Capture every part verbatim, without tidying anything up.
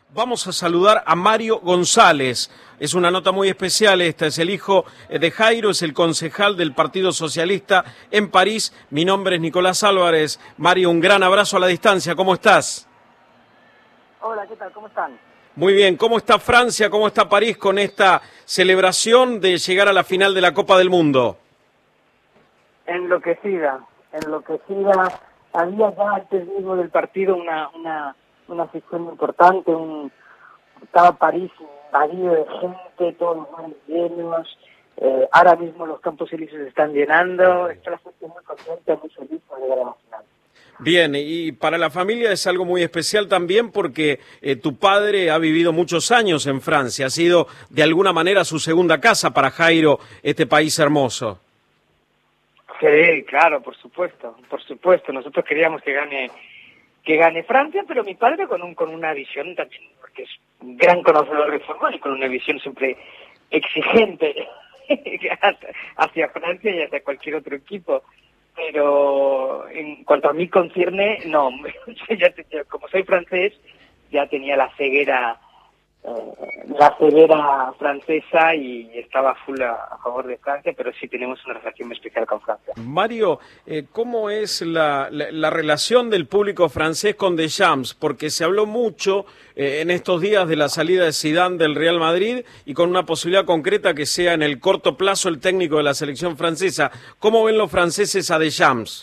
Vamos a saludar a Mario González. Es una nota muy especial esta, es el hijo de Jairo, es el concejal del Partido Socialista en París. Mi nombre es Nicolás Álvarez. Mario, un gran abrazo a la distancia, ¿cómo estás? Hola, ¿qué tal? ¿Cómo están? Muy bien, ¿cómo está Francia, cómo está París con esta celebración de llegar a la final de la Copa del Mundo? Enloquecida, enloquecida. Había ya antes mismo del partido una... una una sección importante, un, estaba París invadido de gente, todos los bares llenos, eh, ahora mismo los campos elíseos se están llenando, está la gente muy contenta, muy feliz por llegar a la final. Bien, y para la familia es algo muy especial también porque eh, tu padre ha vivido muchos años en Francia, ha sido de alguna manera su segunda casa para Jairo, este país hermoso. Sí, claro, por supuesto, por supuesto, nosotros queríamos que gane que gane Francia, pero mi padre con un con una visión también, porque es un gran conocedor de fútbol y con una visión siempre exigente hacia Francia y hacia cualquier otro equipo. Pero en cuanto a mí concierne, no, ya, ya, como soy francés, ya tenía la ceguera eh, la ceguera francesa y estaba full a, a favor de Francia, pero sí tenemos una relación muy especial con Francia. Mario, eh, ¿cómo es la, la, la relación del público francés con Deschamps? Porque se habló mucho eh, en estos días de la salida de Zidane del Real Madrid y con una posibilidad concreta que sea en el corto plazo el técnico de la selección francesa. ¿Cómo ven los franceses a Deschamps?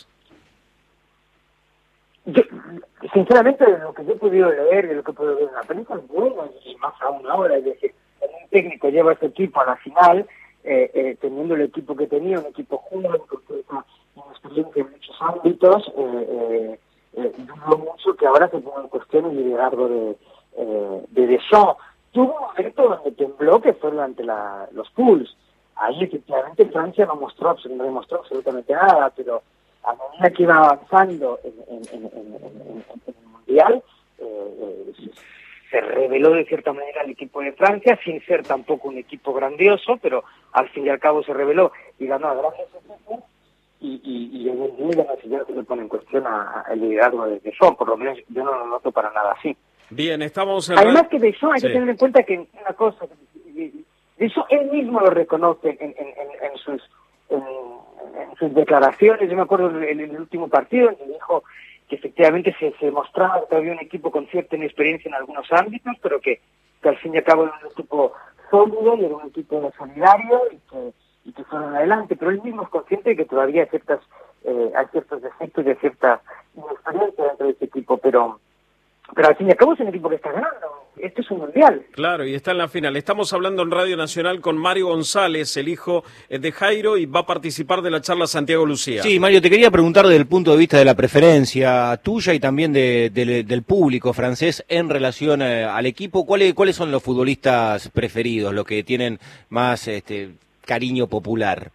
Yo, sinceramente, de lo que yo he podido leer, de lo que he podido ver en la película, es bueno, y más aún ahora, es decir, un técnico lleva a este equipo a la final, eh, eh, teniendo el equipo que tenía, un equipo joven, con una experiencia en muchos ámbitos, eh, eh, eh, dudo mucho que ahora se ponga en cuestión el liderazgo de, eh, de Deschamps. Tuvo un momento donde tembló, que fue durante la, los Pools. Ahí, efectivamente, Francia no mostró, no demostró absolutamente nada, pero a medida que iba avanzando en, en, en, en, en, en el Mundial, eh, eh, se reveló de cierta manera el equipo de Francia, sin ser tampoco un equipo grandioso, pero al fin y al cabo se reveló y ganó a grandes equipos, y, y, y hoy en día ya no se le pone en cuestión a, a el liderazgo de Deschamps, por lo menos yo no lo noto para nada así. Bien, estamos en... Además que Deschamps hay sí. que tener en cuenta que una cosa, Deschamps él mismo lo reconoce en, en, en, en sus... En, en sus declaraciones. Yo me acuerdo en el último partido donde dijo que efectivamente se, se mostraba que había un equipo con cierta inexperiencia en algunos ámbitos, pero que, que al fin y al cabo era un equipo sólido y era un equipo solidario y que, y que fueron adelante, pero él mismo es consciente de que todavía hay ciertas eh, hay ciertos defectos y hay cierta inexperiencia dentro de este equipo, pero pero al fin y al cabo es un equipo que está ganando. Esto es un mundial. Claro, y está en la final. Estamos hablando en Radio Nacional con Mario González, el hijo de Jairo, y va a participar de la charla Santiago Lucía. Sí, Mario, te quería preguntar desde el punto de vista de la preferencia tuya y también de, de, del público francés en relación eh, al equipo. ¿Cuáles, ¿Cuáles son los futbolistas preferidos, los que tienen más este, cariño popular?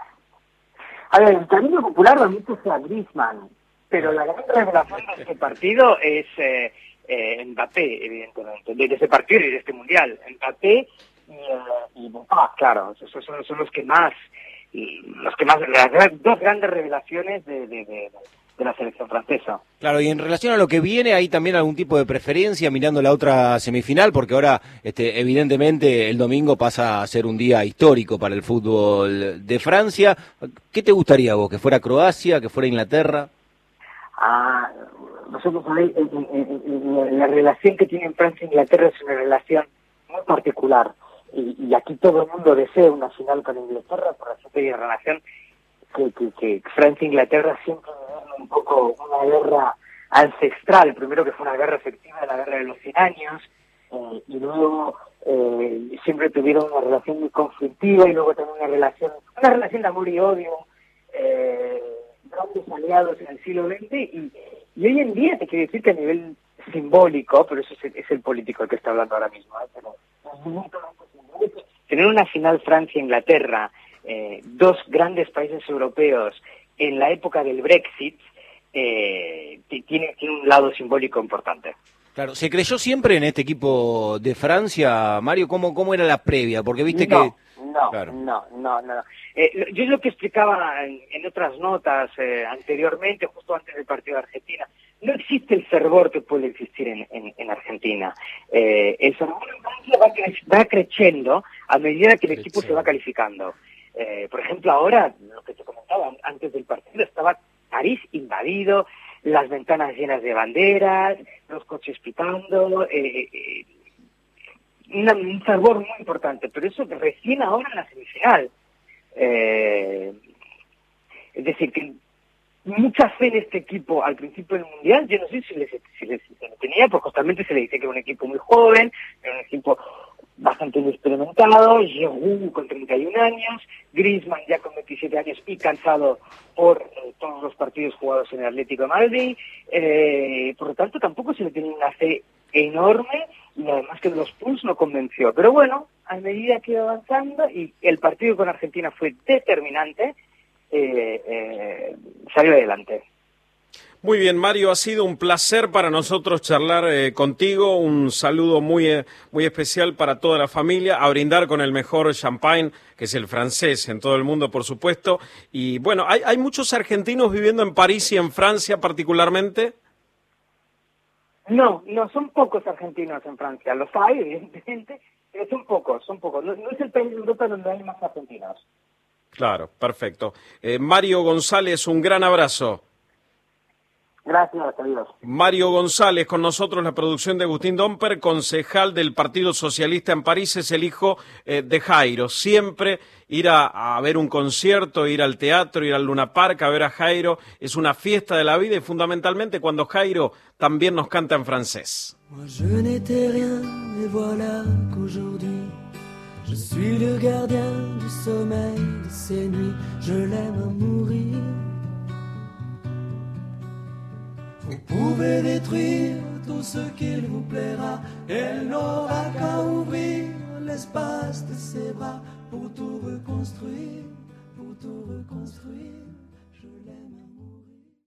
A ver, el cariño popular realmente es a Griezmann, pero la gran revelación de este partido es eh, eh, Mbappé, evidentemente, de ese partido y de este mundial. Mbappé y, uh, y Mbappé, claro, esos son, son los que más, los que más, las dos grandes revelaciones de, de, de, de la selección francesa. Claro, y en relación a lo que viene, ¿hay también algún tipo de preferencia mirando la otra semifinal? Porque ahora, este, evidentemente, el domingo pasa a ser un día histórico para el fútbol de Francia. ¿Qué te gustaría a vos? ¿Que fuera Croacia, que fuera Inglaterra? Ah, nosotros ahí, la relación que tienen Francia e Inglaterra es una relación muy particular, y, y aquí todo el mundo desea una final con Inglaterra por la simple relación que, que, que Francia e Inglaterra siempre vivieron un poco una guerra ancestral, primero que fue una guerra efectiva, la guerra de los cien años, eh, y luego eh, siempre tuvieron una relación muy conflictiva, y luego también una relación, una relación de amor y odio, eh, grandes aliados en el siglo veinte, y, y hoy en día te quiero decir que a nivel simbólico, pero eso es el, es el político el que está hablando ahora mismo, ¿eh? Pero, tener una final Francia-Inglaterra, eh, dos grandes países europeos en la época del Brexit, eh, tiene, tiene un lado simbólico importante. Claro, ¿se creyó siempre en este equipo de Francia, Mario? ¿Cómo, cómo era la previa? Porque viste no, que... No, claro. no, no, no. Eh, yo lo que explicaba en, en otras notas eh, anteriormente, justo antes del partido de Argentina, no existe el fervor que puede existir en, en, en Argentina. Eh, el fervor en Francia va, cre va creciendo a medida que el equipo se va calificando. Eh, por ejemplo, ahora, lo que te comentaba antes del partido, estaba París invadido, las ventanas llenas de banderas, los coches pitando, eh, eh, una, un fervor muy importante, pero eso recién ahora en la semifinal. Eh, es decir, que mucha fe en este equipo al principio del Mundial, yo no sé si les, si les si les tenía, pues justamente se le dice que era un equipo muy joven, era un equipo bastante inexperimentado, Giroud con treinta y un años, Griezmann ya con veintisiete años y cansado por eh, todos los partidos jugados en el Atlético de Madrid, eh, por lo tanto tampoco se le tenía una fe enorme y además que los Puls no convenció. Pero bueno, a medida que iba avanzando y el partido con Argentina fue determinante, eh, eh, salió adelante. Muy bien, Mario, ha sido un placer para nosotros charlar eh, contigo, un saludo muy, eh, muy especial para toda la familia, a brindar con el mejor champagne, que es el francés, en todo el mundo, por supuesto. Y bueno, ¿hay, hay muchos argentinos viviendo en París y en Francia particularmente? No, no, son pocos argentinos en Francia, los hay, evidentemente, pero son pocos, son pocos. No, no es el país de Europa donde hay más argentinos. Claro, perfecto. Eh, Mario González, un gran abrazo. Gracias, adiós. Mario González, con nosotros la producción de Agustín Domper, concejal del Partido Socialista en París, es el hijo eh, de Jairo. Siempre ir a, a ver un concierto, ir al teatro, ir al Luna Park, a ver a Jairo, es una fiesta de la vida y fundamentalmente cuando Jairo también nos canta en francés. Moi je n'étais rien, et voilà qu'aujourd'hui je suis le gardien du sommeil de ces nuits, je l'aime à mourir. Vous pouvez détruire tout ce qu'il vous plaira, elle n'aura qu'à ouvrir l'espace de ses bras pour tout reconstruire, pour tout reconstruire.